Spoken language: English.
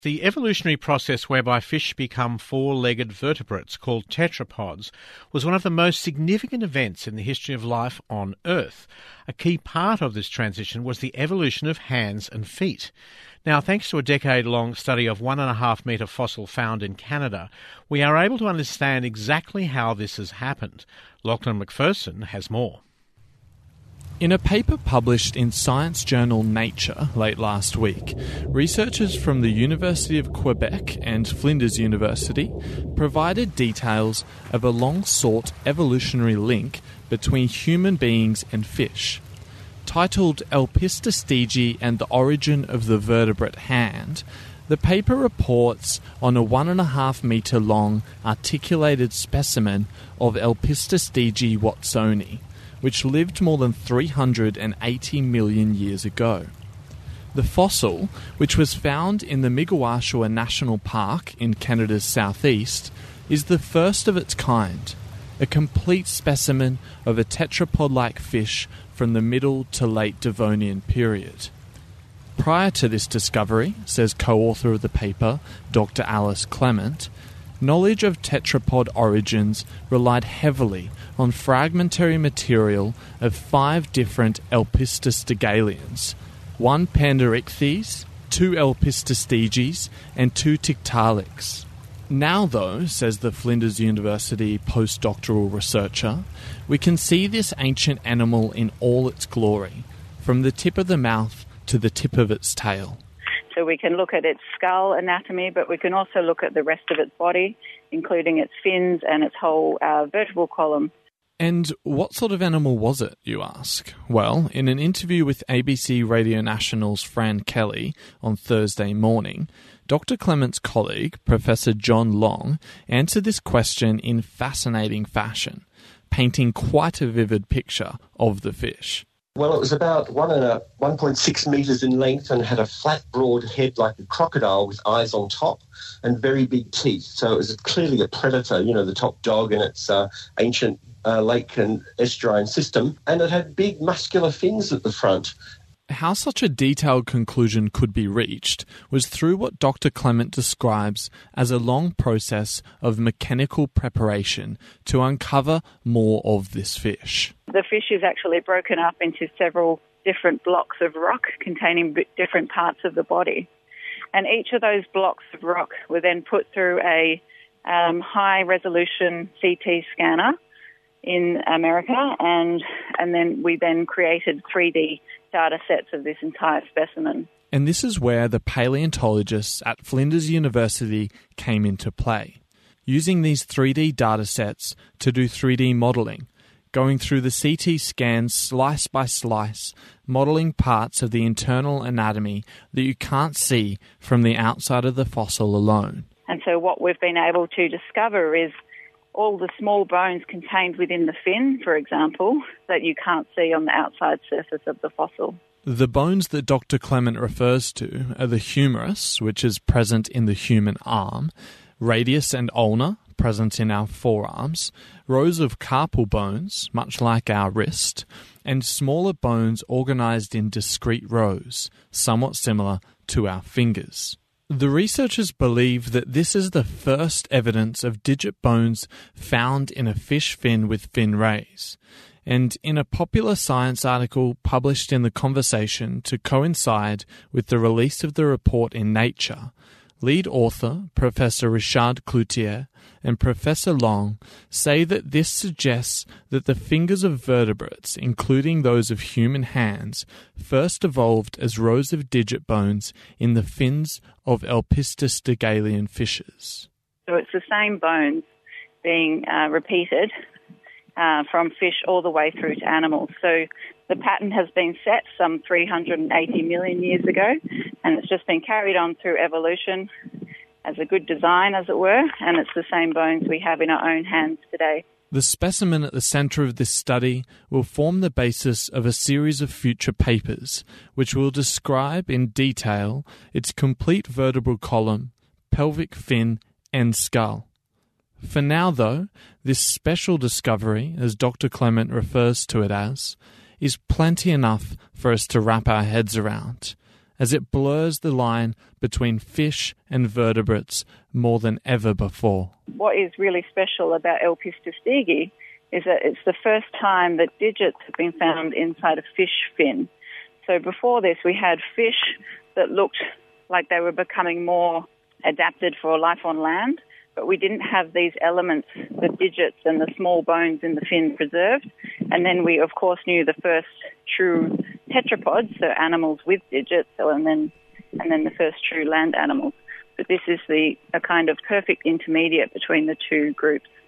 The evolutionary process whereby fish become four-legged vertebrates called tetrapods was one of the most significant events in the history of life on Earth. A key part of this transition was the evolution of hands and feet. Now, thanks to a decade-long study of 1.5-metre fossil found in Canada, we are able to understand exactly how this has happened. Lachlan McPherson has more. In a paper published in science journal Nature late last week, researchers from the University of Quebec and Flinders University provided details of a long-sought evolutionary link between human beings and fish. Titled Elpistostege and the Origin of the Vertebrate Hand, the paper reports on a 1.5-metre long articulated specimen of Elpistostege watsoni, which lived more than 380 million years ago. The fossil, which was found in the Miguasha National Park in Canada's southeast, is the first of its kind, a complete specimen of a tetrapod-like fish from the Middle to Late Devonian period. Prior to this discovery, says co-author of the paper, Dr. Alice Clement, knowledge of tetrapod origins relied heavily on fragmentary material of 5 different Elpistostegalians, 1 Panderichthyes, 2 Elpistosteges, and 2 Tiktaalik. Now, though, says the Flinders University postdoctoral researcher, we can see this ancient animal in all its glory, from the tip of the mouth to the tip of its tail. So we can look at its skull anatomy, but we can also look at the rest of its body, including its fins and its whole vertebral column. And what sort of animal was it, you ask? Well, in an interview with ABC Radio National's Fran Kelly on Thursday morning, Dr. Clement's colleague, Professor John Long, answered this question in fascinating fashion, painting quite a vivid picture of the fish. Well, it was about 1.6 metres in length and had a flat, broad head like a crocodile with eyes on top and very big teeth. So it was clearly a predator, the top dog in its ancient lake and estuarine system. And it had big muscular fins at the front. How such a detailed conclusion could be reached was through what Dr. Clement describes as a long process of mechanical preparation to uncover more of this fish. The fish is actually broken up into several different blocks of rock containing different parts of the body. And each of those blocks of rock were then put through a high-resolution CT scanner in America, and then we then created 3D data sets of this entire specimen. And this is where the paleontologists at Flinders University came into play, using these 3D data sets to do 3D modelling, going through the CT scans slice by slice, modelling parts of the internal anatomy that you can't see from the outside of the fossil alone. And so what we've been able to discover is all the small bones contained within the fin, for example, that you can't see on the outside surface of the fossil. The bones that Dr. Clement refers to are the humerus, which is present in the human arm, radius and ulna, present in our forearms, rows of carpal bones, much like our wrist, and smaller bones organised in discrete rows, somewhat similar to our fingers. The researchers believe that this is the first evidence of digit bones found in a fish fin with fin rays. And in a popular science article published in The Conversation to coincide with the release of the report in Nature, lead author Professor Richard Cloutier and Professor Long say that this suggests that the fingers of vertebrates, including those of human hands, first evolved as rows of digit bones in the fins of Elpistostegalian fishes. So it's the same bones being repeated from fish all the way through to animals. So the pattern has been set some 380 million years ago, and it's just been carried on through evolution as a good design, as it were, and it's the same bones we have in our own hands today. The specimen at the centre of this study will form the basis of a series of future papers, which will describe in detail its complete vertebral column, pelvic fin, and skull. For now, though, this special discovery, as Dr. Clement refers to it as, is plenty enough for us to wrap our heads around. as it blurs the line between fish and vertebrates more than ever before. What is really special about L. pistostigi is that it's the first time that digits have been found inside a fish fin. So before this, we had fish that looked like they were becoming more adapted for life on land, but we didn't have these elements, the digits and the small bones in the fin preserved. And then we, of course, knew the first true tetrapods, so animals with digits, and then the first true land animals. But this is a kind of perfect intermediate between the two groups.